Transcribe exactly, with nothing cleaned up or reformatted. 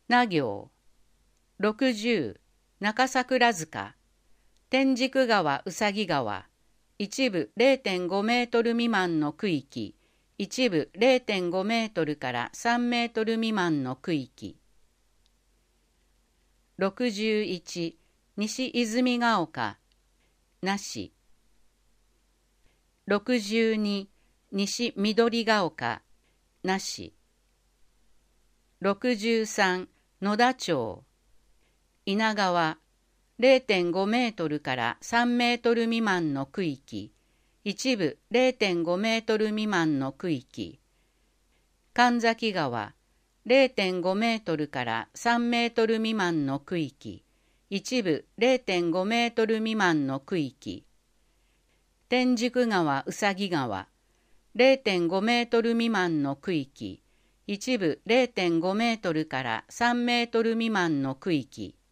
な行。ろくじゅう中桜塚、天竺川うさぎ川、一部 れいてんご メートル未満の区域、一部 れいてんご メートルからさんメートル未満の区域。ろくじゅういち西泉ヶ丘、なし。ろくじゅうに西緑ヶ丘、なし。ろくじゅうさん野田町、稲川、れいてんご メートルからさんメートル未満の区域、一部 れいてんご メートル未満の区域。神崎川、れいてんご メートルからさんメートル未満の区域、一部 れいてんご メートル未満の区域。天竺川うさぎ川、れいてんご メートル未満の区域、一部 れいてんご メートルからさんメートル未満の区域。